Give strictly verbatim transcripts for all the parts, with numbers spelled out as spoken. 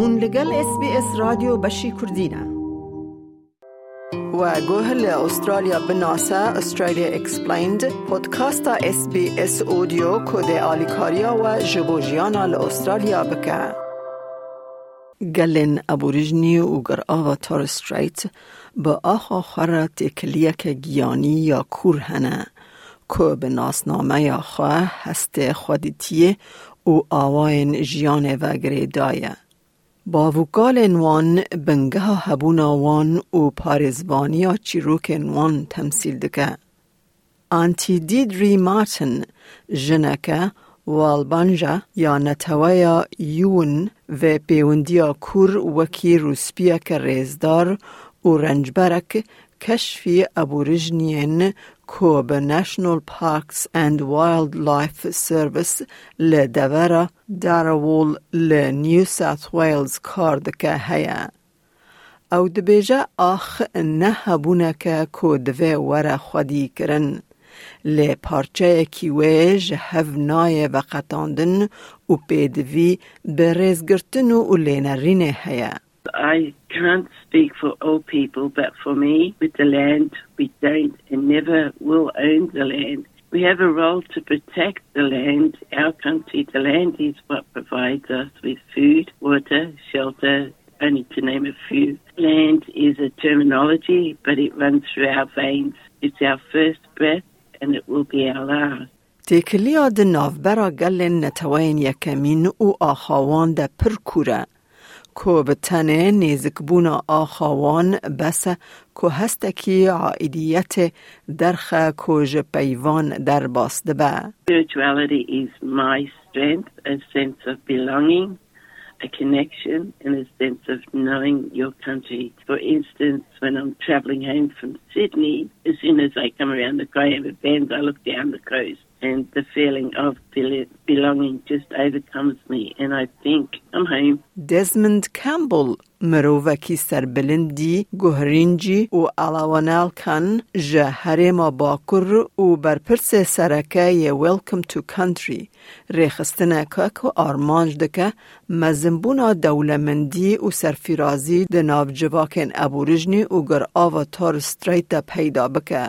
هون لگل اس بی اس رادیو بشی کردینه و گوهل استرالیا بناسه استرالیا اکسپلیند پودکاستا اس بی اس اودیو کد آلیکاریا و جبوجیانا لأسترالیا بکه گلن ابوریجنی و گر آوا تور استریت با آخا خورا تکلیه که گیانی یا کور هنه که به ناسنامه یا خواه هسته خودیتیه و آواین جیان و گریدایه. با وکال وان بنگه هبونا وان و پارزبانیا چیروک وان تمثیل دکه. آنتی دیدری مارتن جنکه والبانجا یا نتوایا یون و پیوندیا کور وکی روسپیا که ریزدار و رنجبرک کشفی ابوریجنین که به ناشنال پارکس اند وایلد لایف سرویس لدورا داراول لنیو ساوث ویلز کار دکه هیا. او دبیجه آخ نه هبونه که که دوه وره خودی کرن. لی پارچه کیویج هفنای و قطاندن و پیدوی برزگرتن و لینرین هیا. I can't speak for all people, but for me, with the land, we don't and never will own the land. We have a role to protect the land, our country. The land is what provides us with food, water, shelter, only to name a few. Land is a terminology, but it runs through our veins. It's our first breath and it will be our last. تکلیا د نافبرا گلن نتوین یکمین او آخوان ده پرکوره. که به تنه نیزکبونا آخوان بس که هستکی عائدیت درخه که جپیوان در باسده با. Spirituality is my strength, a sense of belonging, a connection, and a sense of knowing your country. For instance, when I'm travelling home from Sydney, as soon as I come around the Greyhound Bend, I look down the coast. And the feeling of belonging just overcomes me. And I think, I'm home. Desmond Campbell مرووکی سربلندی گوهرینجی و علاوانال کن جهره ما باکر و برپرس سرکه ی Welcome to Country ریخستنه که و آرمانج دکه مزنبونا دولمندی و سرفرازی دناو جواکن ابوریجنی و گر آوا تور استریت پیدا بکه.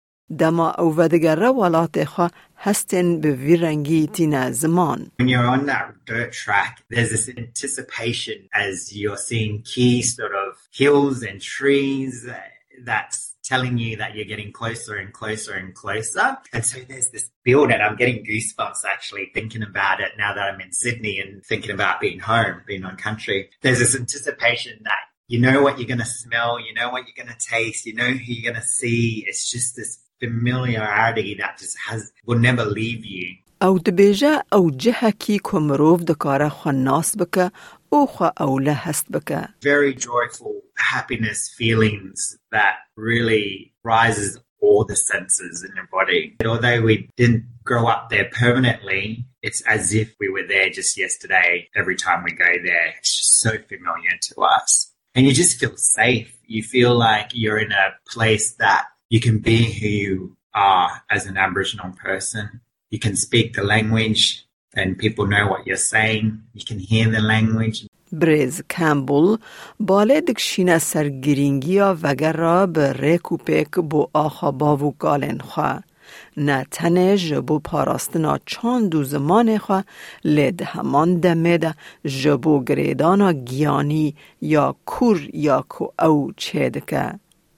دما او ودگر ولات خوا هستن به ویرنگی تینا زمان. When you're on that dirt track, there's this anticipation as you're seeing key sort of hills and trees that's telling you that you're getting closer and closer and closer. And so there's this build, and I'm getting goosebumps actually thinking about it now that I'm in Sydney and thinking about being home, being on country. There's this anticipation that you know what you're going to smell, you know what you're going to taste, you know who you're going to see. It's just this familiarity that just has will never leave you. او دبیجه او جهه کی کمروف دکاره خوا ناس بکه او خوا اوله هست بکه. Very joyful happiness feelings that really rises all the senses in your body. And although we didn't grow up there permanently, it's as if we were there just yesterday. Every time we go there, it's just so familiar to us. And you just feel safe. You feel like you're in a place that you can be who you are as an Aboriginal person. You can speak the language and people know what you're saying. You can hear the language. بریز کامبل باله دکشینه سرگیرینگیا وگر را به ریکو پیک بو آخا باو گالن خواه. نه تنه جبو پاراستنا چان دو زمان خواه لید همان دمه ده جبو گریدانا گیانی یا کور یا کو او چه دکه.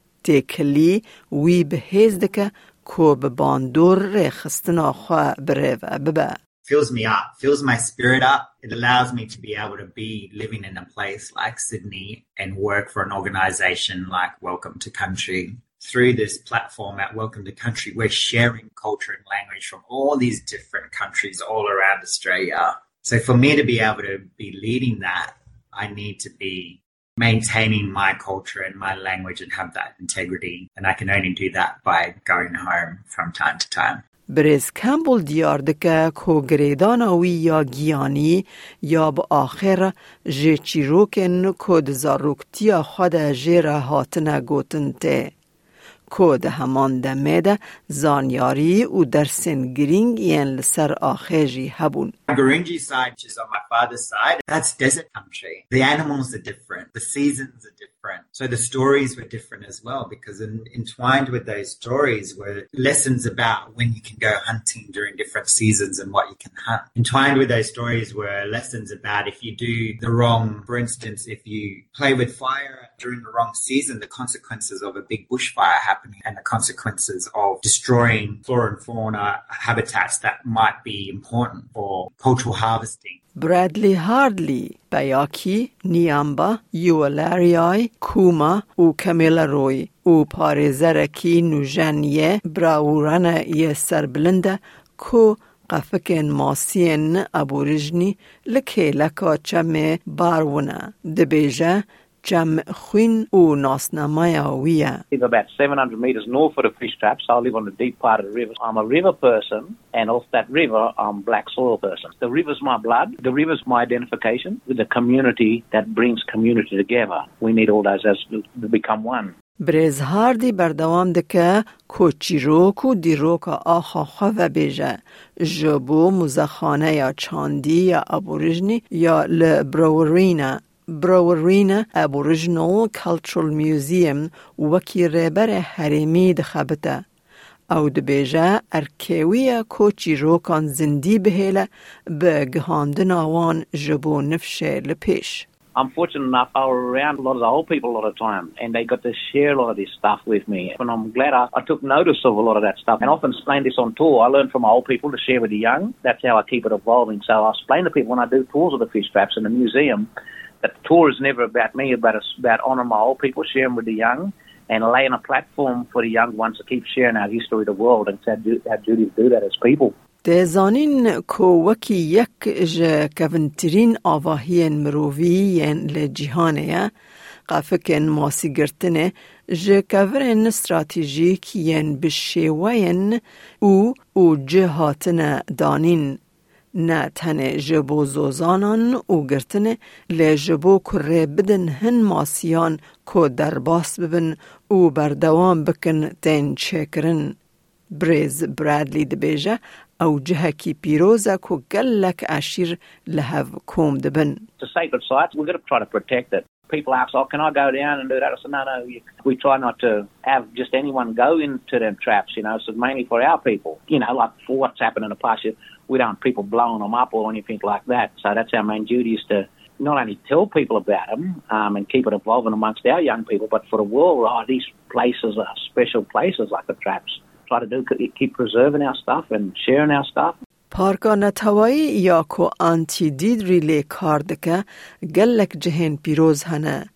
تکلی وی به هیز دکه که به باندور ریخستنا خواه بره و ببه. Fills me up, fills my spirit up. It allows me to be able to be living in a place like Sydney and work for an organisation like Welcome to Country. Through this platform at Welcome to Country, we're sharing culture and language from all these different countries all around Australia. So for me to be able to be leading that, I need to be maintaining my culture and my language and have that integrity. And I can only do that by going home from time to time. بریز کامبل دیار دکه که گریداناوی یا گیانی یا با آخر جه چیروکن که دزاروکتیا خود جه را هاتنه گوتن ته. که ده همان دمه ده زانیاری و درسن گرینگ ین لسر آخیجی هبون. Gurindji side, which is on my father's side, that's desert country. The animals are different. The seasons are different. So the stories were different as well, because in, entwined with those stories were lessons about when you can go hunting during different seasons and what you can hunt. Entwined with those stories were lessons about if you do the wrong, for instance, if you play with fire during the wrong season, the consequences of a big bushfire happening and the consequences of destroying flora and fauna habitats that might be important for cultural harvesting. برادلی هاردلی، بیاکی، نیامبا، یولاریای، کوما و کمیلا روی و پارزرکی نوجانیه براورانه یه سربلنده که قفکن ماسین ابوریجنی لکه لکا چمه بارونه دبیجه جم خوین و ناسنامایاویه. I live about seven hundred meters north of the fish traps. I live on the deep part of the river. I'm a river person, and off that river, I'm a black soil person. The river's my blood. The river's my identification with the community that brings community together. We need all those as to become one. برز هاردی بردوام دکه کوچیروک و دیروک آخا خواه بیجه جبو مزخانه یا چاندی یا ابوریجنی یا لبرورینا. براورينا Aboriginal Cultural Museum وكي ريبر هرمي دخبته او دبيجه اركيوية كوچي روكان زندي بهيله بگهاندن آوان جبو نفشه لپیش. I'm fortunate enough, I was around a lot of the old people a lot of time, and they got to share a lot of this stuff with me. And I'm glad I, I took notice of a lot of that stuff. And I often explain this on tour. I learn from old people to share with the young. That's how I keep it evolving. So I explain to people when I do tours of the fish traps in the museum that the tour is never about me, but it's about honouring my old people, sharing with the young, and laying a platform for the young ones to keep sharing our history of the world. And it's our, du- our duty to do that as people. دزانین کو وکی یک ج کونترین آواهین مروویین لجیهانه قفکن ماسی گرتنه ج کورن استراتیژیکین بشیوین او او جهاتن دانین نه تنه جبو زوزانان او گرتنه لجبو کره بدن هن ماسیان کو در باس ببن او بردوام بکن تین چکرن. برز برادلی دبیجه او جهکی پیروزه کو گلک عشیر لهو کوم دبن. It's a sacred site. We've got to try to protect it. People ask, oh, can I go down and do that? I said, no, no. We try not to have just anyone go into them traps, you know. So it's mainly for our people. You know, like for what's happened in the past, we don't want people blowing them up or anything like that. So that's our main duty, is to not only tell people about them um, and keep it evolving amongst our young people, but for the world, oh, these places are special places like the traps. Try to do, keep preserving our stuff and sharing our stuff. پارکا نتوایی یا کو آنتی دید ریلی کاردکه گلک جهن پیروز هنه.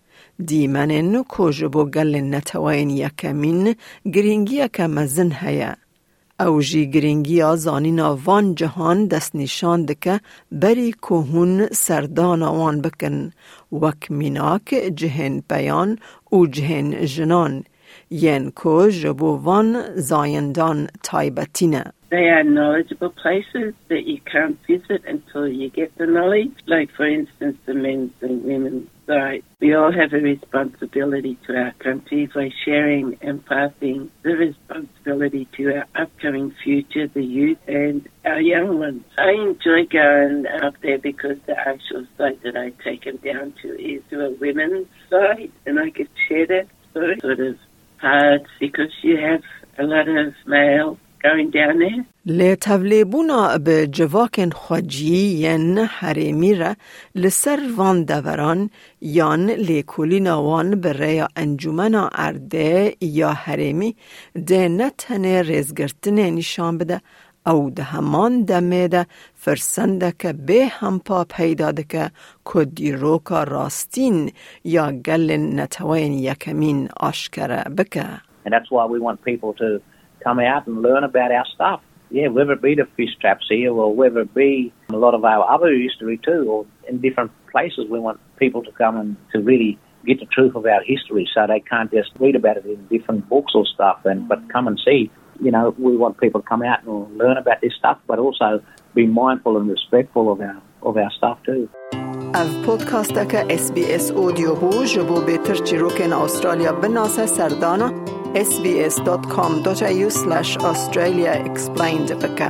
دیمنن کو جبو گل نتوائین یکمین گرینگی که مزن هیا. او جی گرینگی آزانین وان جهان دست نشان دکه بری که هون سردان وان بکن وک میناک جهن بیان و جهن جنان. ین کو جبو وان زایندان تایبتینه. They are knowledgeable places that you can't visit until you get the knowledge. Like, for instance, the men's and women's side. We all have a responsibility to our country by sharing and passing the responsibility to our upcoming future, the youth and our young ones. I enjoy going up there because the actual site that I take them down to is to a women's side, and I could share that story. Sort of hard because you have a lot of males going down there. لتولیبونا به جواکن خواجی ین حریمی را لسر وان دوران یان لیکولینا وان برای انجمنا ارده یا حریمی ده نتنه رزگرتن نشان بده او ده همان دمه ده فرسنده که به همپا پیدا ده که کدی روکا راستین یا گل نتوین یکمین آشکره بکه. And that's why we want people to come out and learn about our stuff. Yeah, whether it be the fish traps here or whether it be a lot of our other history too, or in different places, we want people to come and to really get the truth of our history, so they can't just read about it in different books or stuff, and but come and see. You know, we want people to come out and learn about this stuff, but also be mindful and respectful of our of our stuff too. Av podcast ka S B S audio ho jabo beter chiroken Australia binasa sardana اس بی اس دات کام دات ای یو سلش استرالیا اکسپلیند بکه.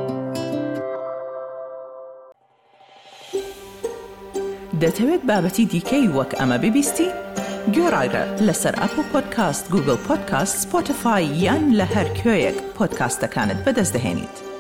دەتەوێت بابەتی دیکەی وەک ئەمە ببیستی؟ گۆڕایرە لەسەر ئەپل پۆدکاست، گوگل پۆدکاست، سپۆتیفای یان لە هەر کوێیەک پۆدکاستەکانت بەدەست دەهێنیت.